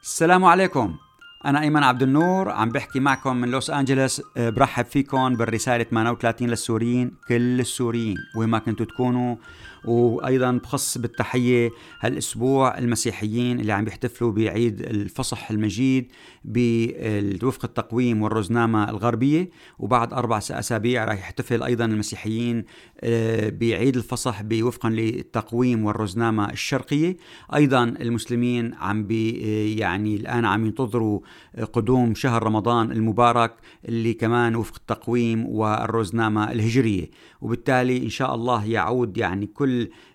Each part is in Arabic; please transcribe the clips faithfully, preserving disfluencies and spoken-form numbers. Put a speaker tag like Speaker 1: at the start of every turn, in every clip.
Speaker 1: السلام عليكم. أنا أيمن عبد النور عم بحكي معكم من لوس أنجلوس. برحب فيكم بالرسالة ثمانية وثلاثين للسوريين، كل السوريين وين ما كنتوا تكونوا. وأيضا بخص بالتحية هالأسبوع المسيحيين اللي عم بيحتفلوا بعيد الفصح المجيد بوفق التقويم والرزنامة الغربية، وبعد أربع أسابيع راح يحتفل أيضا المسيحيين بعيد الفصح بوفقا للتقويم والرزنامة الشرقية. أيضا المسلمين عم بي يعني الآن عم ينتظروا قدوم شهر رمضان المبارك اللي كمان وفق التقويم والرزنامة الهجرية، وبالتالي إن شاء الله يعود يعني كل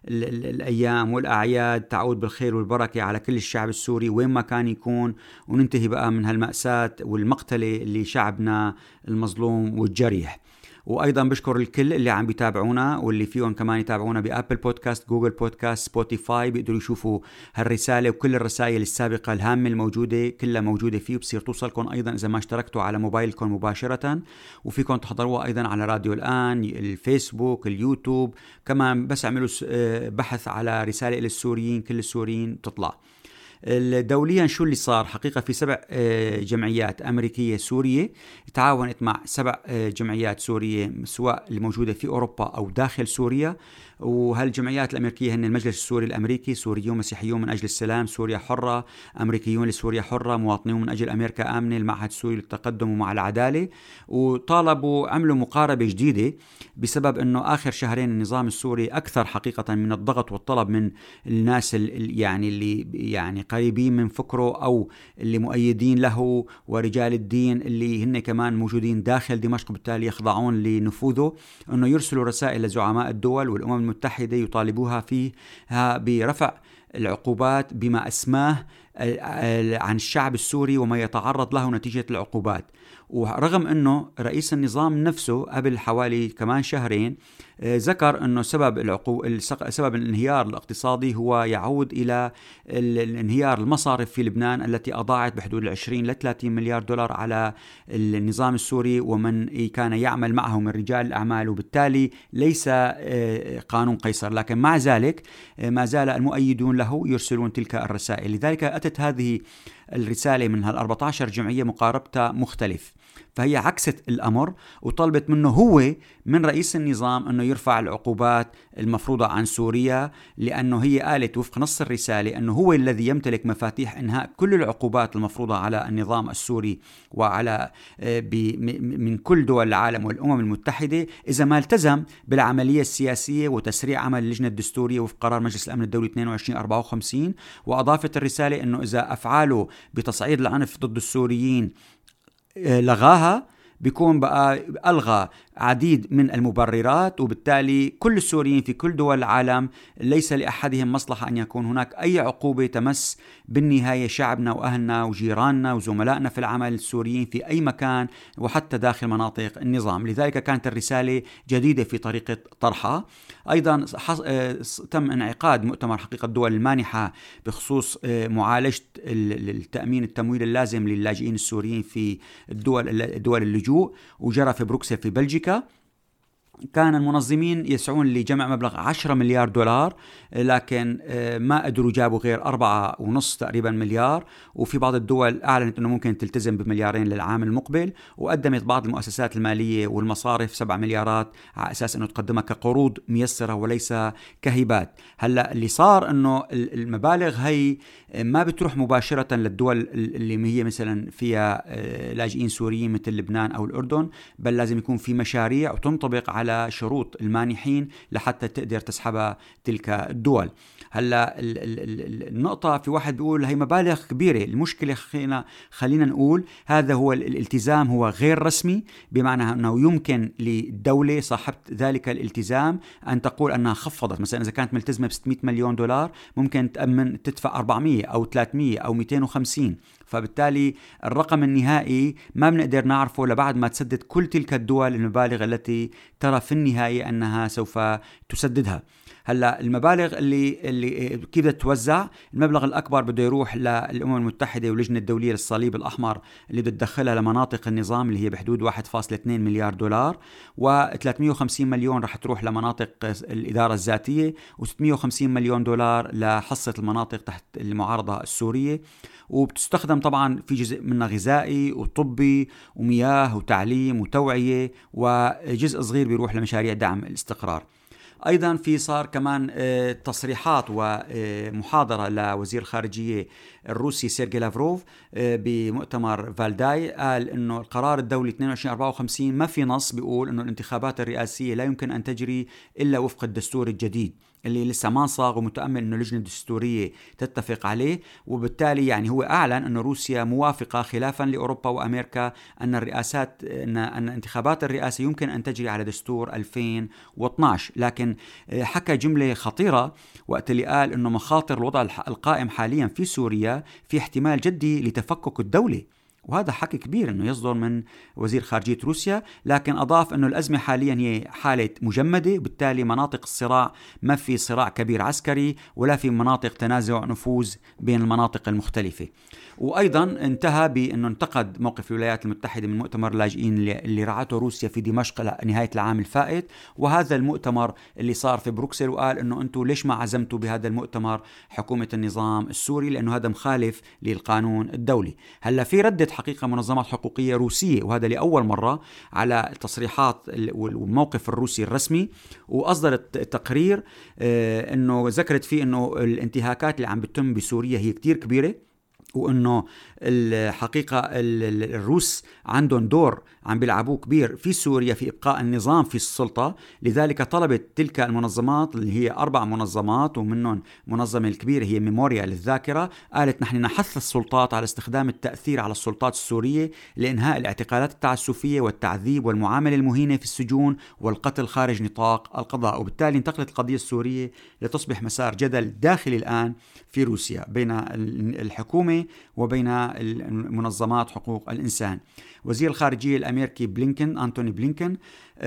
Speaker 1: الأيام والأعياد تعود بالخير والبركة على كل الشعب السوري وين ما كان يكون، وننتهي بقى من هالمأساة والمقتلة اللي شعبنا المظلوم والجريح. وأيضا بشكر الكل اللي عم بيتابعونا واللي فيهم كمان يتابعونا بأبل بودكاست، جوجل بودكاست، سبوتيفاي، بيقدروا يشوفوا هالرسالة وكل الرسائل السابقة الهامة الموجودة كلها موجودة فيه، وبصير توصلكم أيضا إذا ما اشتركتوا على موبايلكم مباشرة، وفيكم تحضروها أيضا على راديو الآن، الفيسبوك، اليوتيوب. كمان بس عملوا بحث على رسالة للسوريين، كل السوريين تطلع. دوليا شو اللي صار؟ حقيقة في سبع جمعيات أمريكية سورية تعاونت مع سبع جمعيات سورية سواء اللي موجودة في أوروبا أو داخل سوريا. وهالجمعيات الأمريكية هن المجلس السوري الأمريكي، سوريون مسيحيون من أجل السلام، سوريا حرة، أمريكيون لسوريا حرة، مواطنون من أجل أمريكا آمنة، المعهد السوري للتقدم ومع العدالة. وطالبوا عملوا مقاربة جديدة بسبب أنه آخر شهرين النظام السوري أكثر حقيقة من الضغط والطلب من الناس اللي يعني اللي يعني قريبين من فكره أو اللي مؤيدين له ورجال الدين اللي هن كمان موجودين داخل دمشق، بالتالي يخضعون لنفوذه، أنه يرسلوا رسائل لزعماء الدول والأمم المتحدة يطالبوها فيها برفع العقوبات بما أسماه عن الشعب السوري وما يتعرض له نتيجة العقوبات. ورغم أنه رئيس النظام نفسه قبل حوالي كمان شهرين ذكر أنه سبب العقو... سبب الانهيار الاقتصادي هو يعود إلى الانهيار المصارف في لبنان التي أضاعت بحدود العشرين لثلاثين مليار دولار على النظام السوري ومن كان يعمل معه من رجال الأعمال، وبالتالي ليس قانون قيصر. لكن مع ذلك ما زال المؤيدون له يرسلون تلك الرسائل. لذلك أتت هذه الرسالة من هالأربعة عشر جمعية مقاربتها مختلف، فهي عكست الأمر وطلبت منه هو من رئيس النظام أنه يرفع العقوبات المفروضة عن سوريا، لأنه هي قالت وفق نص الرسالة أنه هو الذي يمتلك مفاتيح إنهاء كل العقوبات المفروضة على النظام السوري وعلى من كل دول العالم والأمم المتحدة إذا ما التزم بالعملية السياسية وتسريع عمل اللجنة الدستورية وفق قرار مجلس الأمن الدولي اثنين وعشرين أربعة وخمسين. وأضافت الرسالة أنه إذا أفعاله بتصعيد العنف ضد السوريين لغاها بيكون بقى ألغى عديد من المبررات، وبالتالي كل السوريين في كل دول العالم ليس لأحدهم مصلحة أن يكون هناك أي عقوبة تمس بالنهاية شعبنا وأهلنا وجيراننا وزملائنا في العمل السوريين في أي مكان وحتى داخل مناطق النظام. لذلك كانت الرسالة جديدة في طريقة طرحها. أيضا تم انعقاد مؤتمر حقيقة الدول المانحة بخصوص معالجة التأمين التمويل اللازم للاجئين السوريين في الدول دول اللجوء، وجرى في بروكسل في بلجيكا. كان المنظمين يسعون لجمع مبلغ عشرة مليار دولار، لكن ما قدروا جابوا غير أربعة ونص تقريبا مليار، وفي بعض الدول أعلنت أنه ممكن تلتزم بمليارين للعام المقبل، وقدمت بعض المؤسسات المالية والمصارف سبع مليارات على أساس أنه تقدمها كقروض ميسرة وليس كهبات. هلأ اللي صار أنه المبالغ هي ما بتروح مباشرة للدول اللي هي مثلا فيها لاجئين سوريين مثل لبنان أو الأردن، بل لازم يكون في مشاريع وتنطبق على على شروط المانحين لحتى تقدر تسحبها تلك الدول. هلا النقطة في واحد بيقول هي مبالغ كبيرة. المشكلة خلينا خلينا نقول هذا هو الالتزام هو غير رسمي، بمعنى أنه يمكن للدولة صاحبة ذلك الالتزام أن تقول أنها خفضت. مثلا إذا كانت ملتزمة ب ستمائة مليون دولار ممكن تأمن تدفع أربعمائة أو ثلاثمائة أو مئتين وخمسين، فبالتالي الرقم النهائي ما بنقدر نعرفه لبعد ما تسدد كل تلك الدول المبالغ التي ترى في النهاية أنها سوف تسددها. هلا المبالغ اللي اللي كيف بدها توزع؟ المبلغ الاكبر بده يروح للامم المتحده واللجنه الدوليه للصليب الاحمر اللي بده تدخلها لمناطق النظام اللي هي بحدود واحد فاصلة اثنين مليار دولار، وثلاثمئة وخمسين مليون رح تروح لمناطق الاداره الذاتيه، وستمئة وخمسين مليون دولار لحصه المناطق تحت المعارضه السوريه. وبتستخدم طبعا في جزء منها غذائي وطبي ومياه وتعليم وتوعيه، وجزء صغير بيروح لمشاريع دعم الاستقرار. أيضا في صار كمان تصريحات ومحاضرة لوزير الخارجية الروسي سيرجي لافروف بمؤتمر فالداي، قال إنه القرار الدولي اثنين وعشرين أربعة وخمسين ما في نص بيقول إنه الانتخابات الرئاسية لا يمكن أن تجري إلا وفق الدستور الجديد اللي لسه ما صاغ، ومتأمل إنه اللجنة الدستورية تتفق عليه. وبالتالي يعني هو أعلن إنه روسيا موافقة خلافا لأوروبا وأمريكا أن الرئاسات أن, أن انتخابات الرئاسة يمكن أن تجري على دستور ألفين واثني عشر. لكن حكى جملة خطيرة وقت اللي قال إنه مخاطر الوضع القائم حاليا في سوريا في احتمال جدي لتفكك الدولة، وهذا حكي كبير انه يصدر من وزير خارجية روسيا. لكن اضاف انه الازمة حاليا هي حالة مجمدة، وبالتالي مناطق الصراع ما في صراع كبير عسكري ولا في مناطق تنازع نفوذ بين المناطق المختلفة. وايضا انتهى بانه انتقد موقف الولايات المتحدة من مؤتمر اللاجئين اللي رعته روسيا في دمشق نهاية العام الفائت، وهذا المؤتمر اللي صار في بروكسل، وقال انه انتم ليش ما عزمتوا بهذا المؤتمر حكومة النظام السوري لانه هذا مخالف للقانون الدولي. هلا في ردة حقيقة منظمات حقوقية روسية، وهذا لأول مرة، على التصريحات والموقف الروسي الرسمي، وأصدرت تقرير أنه ذكرت فيه أنه الانتهاكات اللي عم بتتم بسوريا هي كتير كبيرة، وأنه الحقيقة الروس عندهم دور عم بيلعبوه كبير في سوريا في إبقاء النظام في السلطة. لذلك طلبت تلك المنظمات اللي هي أربع منظمات ومنهم منظمة الكبيرة هي ميموريا للذاكرة، قالت نحن نحث السلطات على استخدام التأثير على السلطات السورية لإنهاء الاعتقالات التعسفية والتعذيب والمعاملة المهينة في السجون والقتل خارج نطاق القضاء. وبالتالي انتقلت القضية السورية لتصبح مسار جدل داخلي الآن في روسيا بين الحكومة وبين منظمات حقوق الإنسان. وزير الخارجية الأمريكي بلينكن أنتوني بلينكن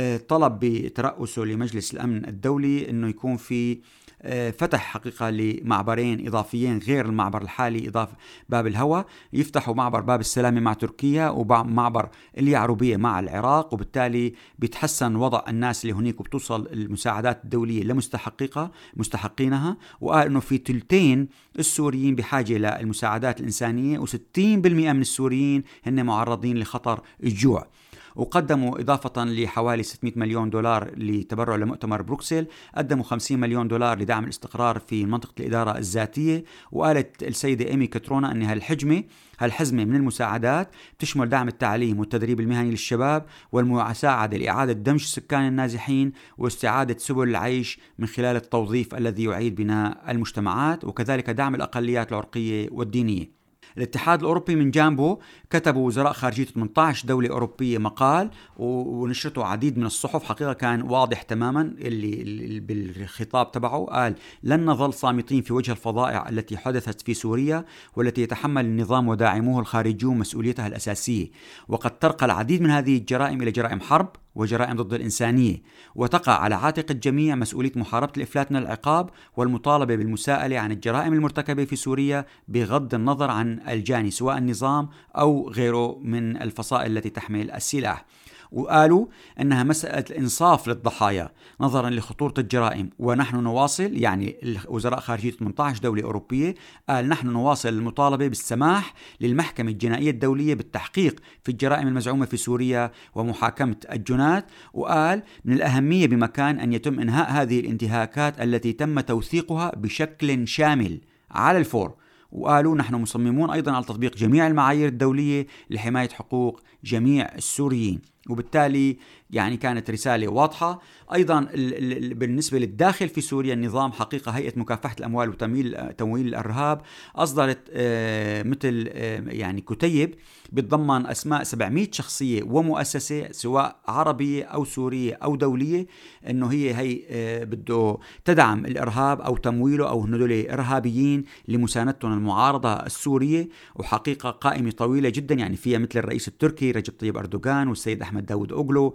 Speaker 1: طلب بترأسه لمجلس الأمن الدولي أنه يكون في فتح حقيقة لمعبرين إضافيين غير المعبر الحالي إضافة باب الهوى، يفتحوا معبر باب السلامة مع تركيا ومعبر اليعربية مع العراق، وبالتالي بيتحسن وضع الناس اللي هناك وبتوصل المساعدات الدولية لمستحقيقها مستحقينها. وقال إنه في تلتين السوريين بحاجة للمساعدات الإنسانية، وستين بالمئة من السوريين هن معرضين لخطر الجوع. وقدموا إضافة لحوالي ستمئة مليون دولار لتبرع لمؤتمر بروكسل، قدموا خمسين مليون دولار لدعم الاستقرار في منطقة الإدارة الذاتية. وقالت السيدة إيمي كترونا أن هالحجمة هالحزمة من المساعدات تشمل دعم التعليم والتدريب المهني للشباب والمساعدة لإعادة دمج السكان النازحين واستعادة سبل العيش من خلال التوظيف الذي يعيد بناء المجتمعات، وكذلك دعم الأقليات العرقية والدينية. الاتحاد الأوروبي من جانبه كتبوا وزراء خارجية ثمانية عشر دولة أوروبية مقال ونشرته عديد من الصحف، حقيقة كان واضح تماما اللي بالخطاب تبعه. قال لن نظل صامتين في وجه الفظائع التي حدثت في سوريا والتي يتحمل النظام وداعموه الخارجيون مسؤوليتها الأساسية، وقد ترقى العديد من هذه الجرائم إلى جرائم حرب وجرائم ضد الإنسانية، وتقع على عاتق الجميع مسؤولية محاربة الإفلات من العقاب والمطالبة بالمساءلة عن الجرائم المرتكبة في سوريا بغض النظر عن الجاني سواء النظام أو غيره من الفصائل التي تحمل السلاح. وقالوا أنها مسألة إنصاف للضحايا نظرا لخطورة الجرائم، ونحن نواصل، يعني وزراء خارجية ثمانية عشر دولة أوروبية، قال نحن نواصل المطالبة بالسماح للمحكمة الجنائية الدولية بالتحقيق في الجرائم المزعومة في سوريا ومحاكمة الجنات. وقال من الأهمية بمكان أن يتم إنهاء هذه الانتهاكات التي تم توثيقها بشكل شامل على الفور. وقالوا نحن مصممون أيضا على تطبيق جميع المعايير الدولية لحماية حقوق جميع السوريين. وبالتالي يعني كانت رسالة واضحة. أيضا بالنسبة للداخل في سوريا النظام حقيقة هيئة مكافحة الأموال وتمويل تمويل الإرهاب أصدرت مثل يعني كتيب بتضمن أسماء سبعمئة شخصية ومؤسسة سواء عربية أو سورية أو دولية، إنه هي هي بده تدعم الإرهاب أو تمويله أو هدول إرهابيين لمساندتهم المعارضة السورية. وحقيقة قائمة طويلة جدا يعني فيها مثل الرئيس التركي رجب طيب أردوغان والسيد أحمد داود أوغلو،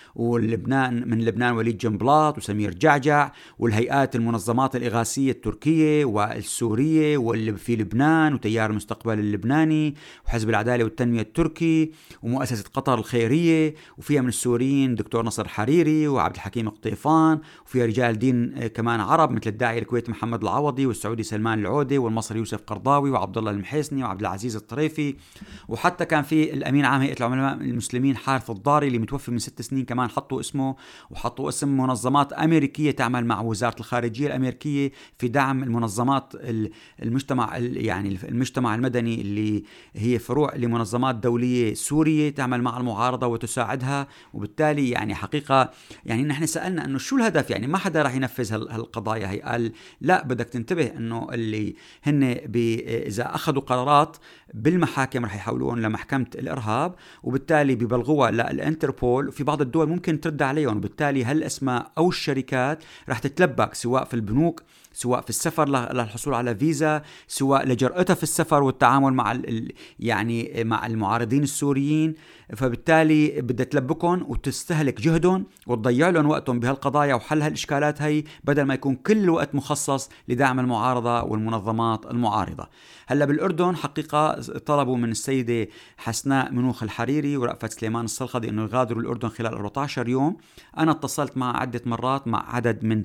Speaker 1: ولبنان من لبنان وليد جنبلاط وسمير جعجع، والهيئات المنظمات الإغاثية التركية والسورية واللي في لبنان وتيار المستقبل اللبناني وحزب العدالة والتنمية التركي ومؤسسة قطر الخيرية، وفيها من السوريين دكتور نصر حريري وعبد الحكيم قطيفان، وفيها رجال دين كمان عرب مثل الداعية الكويتي محمد العوضي والسعودي سلمان العودة والمصري يوسف قرضاوي وعبد الله المحيسني وعبد العزيز الطريفي، وحتى كان في الأمين عام هيئة العلماء المسلمين حارث الضاري اللي متوفي من ست سنين كمان حطوا اسمه، وحطوا اسم منظمات أمريكية تعمل مع وزارة الخارجية الأمريكية في دعم المنظمات المجتمع يعني المجتمع المدني اللي هي فروع لمنظمات دولية سورية تعمل مع المعارضة وتساعدها. وبالتالي يعني حقيقة يعني نحن سألنا أنه شو الهدف، يعني ما حدا راح ينفذ هالقضايا هي. قال لا، بدك تنتبه أنه اللي هن إذا أخذوا قرارات بالمحاكم رح يحولون لمحكمة الإرهاب، وبالتالي ببلغوها للإنتربول، وفي بعض الدول ممكن ترد عليهم، وبالتالي هالأسماء أو الشركات رح تتلبك سواء في البنوك، سواء في السفر للحصول على فيزا، سواء لجرأتها في السفر والتعامل مع يعني مع المعارضين السوريين. فبالتالي بدها تلبكهم وتستهلك جهدهم وتضيع لهم وقتهم بهالقضايا وحل هالإشكالات هي، بدل ما يكون كل الوقت مخصص لدعم المعارضة والمنظمات المعارضة. هلا بالأردن حقيقة طلبوا من السيدة حسناء منوخ الحريري ورأفت سليمان الصلخدي إنه يغادروا الأردن خلال أربعة عشر يوم. أنا اتصلت مع عدة مرات مع عدد من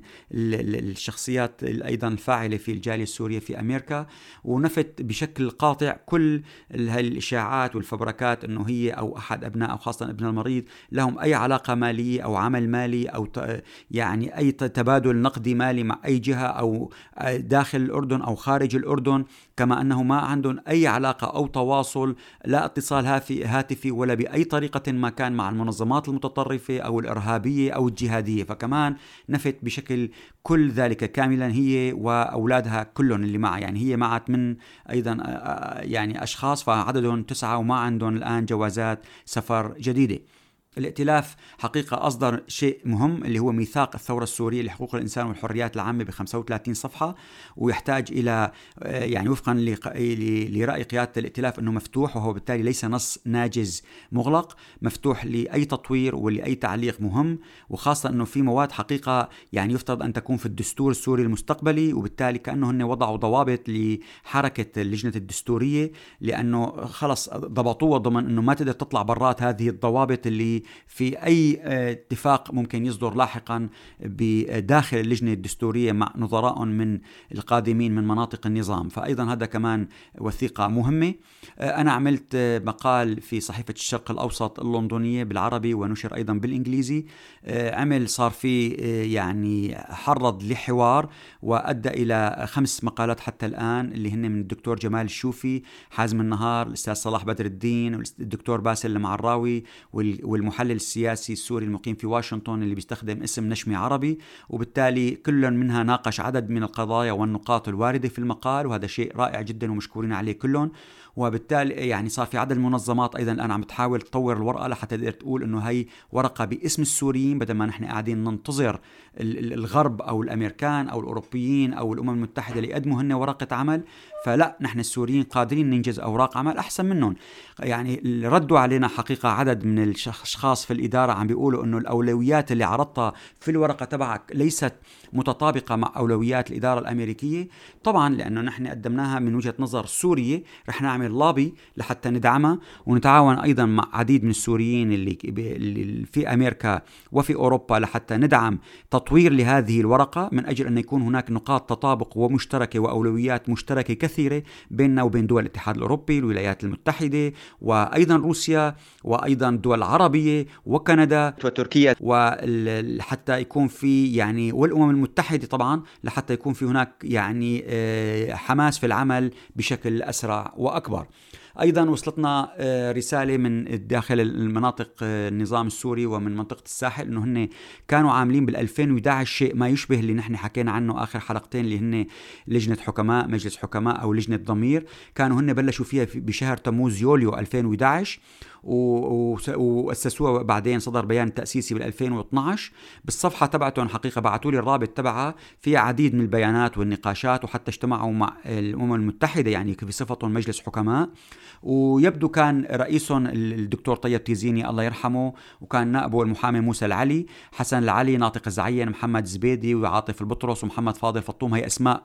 Speaker 1: الشخصيات أيضا الفاعلة في الجالية السورية في أمريكا، ونفت بشكل قاطع كل هالإشاعات والفبركات إنه هي أو أحد أبناء أو خاصة ابن المريض لهم أي علاقة مالية أو عمل مالي أو يعني أي تبادل نقدي مالي مع أي جهة أو داخل الأردن أو خارج الأردن، كما أنه ما عندهم أي علاقة أو تواصل لا اتصال هاتفي ولا بأي طريقة ما كان مع المنظمات المتطرفة أو الإرهابية أو الجهادية. فكمان نفت بشكل كل ذلك كاملا هي وأولادها كلهم اللي معها، يعني هي معت من أيضا يعني أشخاص فعددهم تسعة وما عندهم الآن جوازات سفر جديدة. الائتلاف حقيقة أصدر شيء مهم اللي هو ميثاق الثورة السورية لحقوق الإنسان والحريات العامة بخمسة وثلاثين صفحة، ويحتاج إلى يعني وفقا لرأي قيادة الائتلاف أنه مفتوح، وهو بالتالي ليس نص ناجز مغلق، مفتوح لأي تطوير ولأي تعليق مهم، وخاصة أنه في مواد حقيقة يعني يفترض أن تكون في الدستور السوري المستقبلي، وبالتالي كأنه هن وضعوا ضوابط لحركة اللجنة الدستورية لأنه خلص ضبطوه ضمن أنه ما تقدر تطلع برات هذه الضوابط اللي في أي اتفاق ممكن يصدر لاحقا بداخل اللجنة الدستورية مع نظراء من القادمين من مناطق النظام. فأيضا هذا كمان وثيقة مهمة. أنا عملت مقال في صحيفة الشرق الأوسط اللندنية بالعربي ونشر أيضا بالإنجليزي، عمل صار في يعني حرض لحوار وأدى إلى خمس مقالات حتى الآن اللي هن من الدكتور جمال الشوفي، حازم النهار، الأستاذ صلاح بدر الدين، والدكتور باسل المعراوي، والمحلل السياسي السوري المقيم في واشنطن اللي بيستخدم اسم نشمي عربي. وبالتالي كل منها ناقش عدد من القضايا والنقاط الواردة في المقال، وهذا شيء رائع جدا ومشكورين عليه كلهم. وبالتالي يعني صار في عدد المنظمات أيضا الآن عم تحاول تطور الورقة لحتى تقدر تقول إنه هي ورقة باسم السوريين، بدل ما نحن قاعدين ننتظر الغرب أو الأمريكان أو الأوروبيين أو الأمم المتحدة ليقدموا هن ورقة عمل. فلا، نحن السوريين قادرين ننجز أوراق عمل أحسن منهم. يعني ردوا علينا حقيقة عدد من الأشخاص في الإدارة عم بيقولوا إنه الأولويات اللي عرضتها في الورقة تبعك ليست متطابقة مع أولويات الإدارة الأمريكية. طبعا لأنه نحن قدمناها من وجهة نظر سورية، رح نعمل لابي لحتى ندعمها ونتعاون أيضا مع عديد من السوريين اللي في أمريكا وفي أوروبا لحتى ندعم تطوير لهذه الورقة، من أجل أن يكون هناك نقاط تطابق ومشتركة وأولويات مشتركة كثيرة بيننا وبين دول الاتحاد الأوروبي، الولايات المتحدة، وأيضا روسيا، وأيضا الدول العربية وكندا وتركيا، وحتى يكون في يعني والأمم المتحدة طبعا، لحتى يكون في هناك يعني حماس في العمل بشكل أسرع وأكبر. أيضا وصلتنا رسالة من داخل المناطق النظام السوري ومن منطقة الساحل إنه هن كانوا عاملين بالألفين وإحدى عشر شيء ما يشبه اللي نحن حكينا عنه آخر حلقتين، اللي هن لجنة حكماء مجلس حكماء أو لجنة ضمير. كانوا هن بلشوا فيها بشهر تموز يوليو ألفين وإحدى عشر وأسسوها، بعدين صدر بيان تأسيسي بال2012. بالصفحة تبعتهم حقيقة بعتوا لي الرابط تبعها، فيها عديد من البيانات والنقاشات، وحتى اجتمعوا مع الأمم المتحدة يعني بصفتهم مجلس حكماء. ويبدو كان رئيسهم الدكتور طيب تيزيني الله يرحمه، وكان نائبه المحامي موسى العلي، حسن العلي، ناطق الزعيم محمد زبيدي، وعاطف البطرس، ومحمد فاضل فطوم. هي أسماء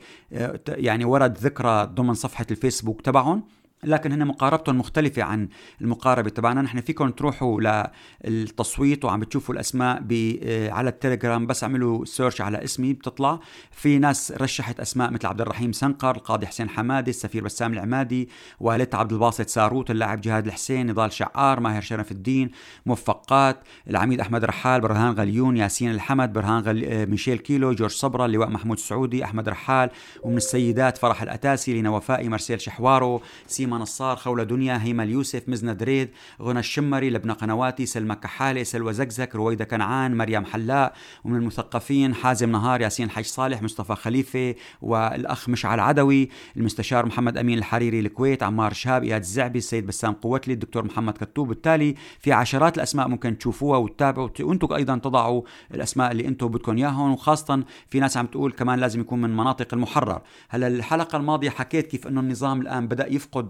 Speaker 1: يعني ورد ذكرى ضمن صفحة الفيسبوك تبعهم، لكن هن مقاربتهم مختلفة عن المقاربة تبعنا. نحن فيكم تروحوا للتصويت وعم بتشوفوا الأسماء على التليجرام، بس عملوا سيرش على اسمي بتطلع في ناس رشحت أسماء مثل عبد الرحيم سنقر، القاضي حسين حمادي، السفير بسام العمادي، والدة عبد الباسط ساروت، اللاعب جهاد الحسين، نضال شعار، ماهر شرف الدين، موفقات، العميد أحمد رحال، برهان غليون، ياسين الحمد، برهان غل... ميشيل كيلو، جورج صبرا، اللواء محمود السعودي، أحمد رحال. ومن السيدات فرح الأتاسي، لينا وفائي، مرسيل شحوارو، سيما نصار، خولة دنيا، هيما اليوسف، مزنة دريد، غنى الشمري، لبنى قنواتي، سلمى كحالة، سلوى زكزك، رويدة كنعان، مريم حلاء. ومن المثقفين حازم نهار، ياسين حج صالح، مصطفى خليفة، والأخ مشعل عدوي، المستشار محمد أمين الحريري الكويت، عمار شهاب، إياد الزعبي، السيد بسام قوتلي، الدكتور محمد كتوب. بالتالي في عشرات الأسماء ممكن تشوفوها وتتابعوا، وانتم أيضا تضعوا الأسماء اللي انتم بدكم إياهم. وخاصة في ناس عم تقول كمان لازم يكون من مناطق المحرر. هلا الحلقة الماضية حكيت كيف أنه النظام الآن بدأ يفقد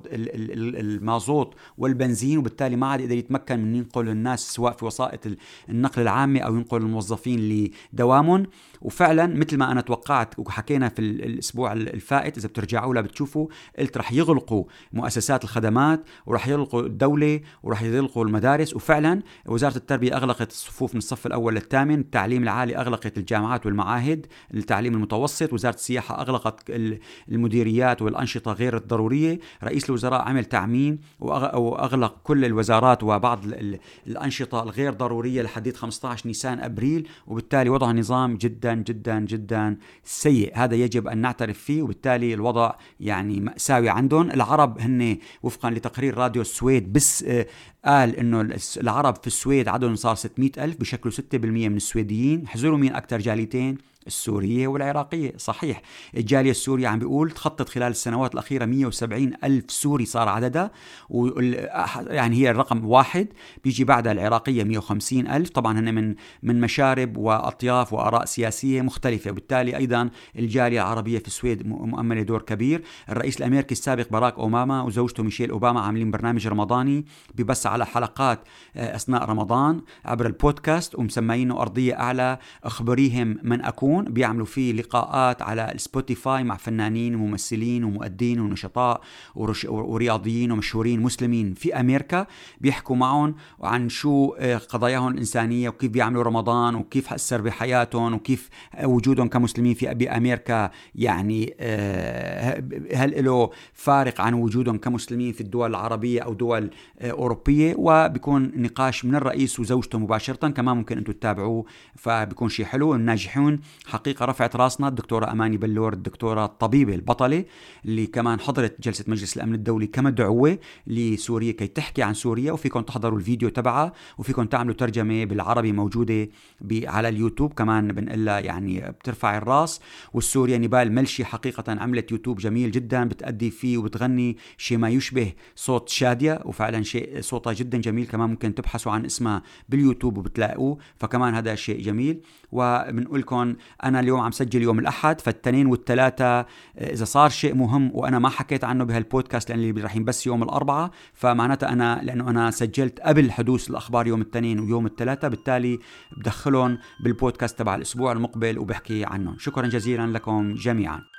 Speaker 1: المازوت والبنزين، وبالتالي ما عاد يقدر يتمكن من ينقل الناس سواء في وسائط النقل العامة أو ينقل الموظفين لدوامهم. وفعلا مثل ما أنا توقعت وحكينا في الأسبوع الفائت، إذا بترجعوا له بتشوفوا، قلت رح يغلقوا مؤسسات الخدمات، ورح يغلقوا الدولة، ورح يغلقوا المدارس. وفعلا وزارة التربية أغلقت الصفوف من الصف الأول للثامن، التعليم العالي أغلقت الجامعات والمعاهد، التعليم المتوسط، وزارة السياحة أغلقت المديريات والأنشطة غير الضرورية، رئيس الوزراء عمل تعميم وأغلق كل الوزارات وبعض الأنشطة الغير ضرورية لحديد خمسة عشر نيسان أبريل. وبالتالي وضع النظام جدا جدا جدا سيء، هذا يجب أن نعترف فيه. وبالتالي الوضع يعني مأساوي عندهم. العرب هن وفقا لتقرير راديو السويد بس قال إنه العرب في السويد عددهم صار ستمائة ألف، بشكله ستة بالمئة من السويديين. حزروا مين أكتر جاليتين؟ السورية والعراقية. صحيح الجالية السورية عم بيقول تخطط خلال السنوات الأخيرة مئة وسبعين ألف سوري صار عددها، يعني هي الرقم واحد، بيجي بعدها العراقية مئة وخمسين ألف. طبعا هن من من مشارب وأطياف وآراء سياسية مختلفة، وبالتالي أيضا الجالية العربية في السويد مؤملة دور كبير. الرئيس الأمريكي السابق باراك أوباما وزوجته ميشيل أوباما عاملين برنامج رمضاني ببث على حلقات أثناء رمضان عبر البودكاست، ومسمينه أرضية أعلى، أخبريهم من أكون. بيعملوا فيه لقاءات على السبوتيفاي مع فنانين وممثلين ومؤدين ونشطاء ورياضيين ومشهورين مسلمين في أمريكا، بيحكوا معهم عن شو قضاياهم الإنسانية وكيف بيعملوا رمضان وكيف أثر بحياتهم وكيف وجودهم كمسلمين في بأمريكا يعني هل له فارق عن وجودهم كمسلمين في الدول العربية أو دول أوروبية. وبيكون نقاش من الرئيس وزوجته مباشرة، كمان ممكن أنتم تتابعوه، فبيكون شيء حلو. الناجحون حقيقة رفعت راسنا الدكتورة أماني بلور، الدكتورة الطبيبة البطلة اللي كمان حضرت جلسة مجلس الأمن الدولي كمدعوة لسوريا كي تحكي عن سوريا. وفيكم تحضروا الفيديو تبعها، وفيكم تعملوا ترجمة بالعربي موجودة على اليوتيوب كمان بنقلها، يعني بترفع الراس. والسوريا نبال ملشي حقيقة عملت يوتيوب جميل جدا، بتأدي فيه وبتغني شيء ما يشبه صوت شادية، وفعلا شيء صوتها جدا جميل. كمان ممكن تبحثوا عن اسمها باليوتيوب وبتلاقوه، فكمان هذا شيء جميل. وبنقول لكم أنا اليوم عم سجل يوم الأحد، فالتنين والثلاثة إذا صار شيء مهم وأنا ما حكيت عنه بهالبودكاست لأن اللي راح بس يوم الأربعاء، فمعناتها أنا لأنه أنا سجلت قبل حدوث الأخبار يوم التنين ويوم الثلاثة، بالتالي بدخلهم بالبودكاست تبع الأسبوع المقبل وبحكي عنهم. شكرا جزيلا لكم جميعا.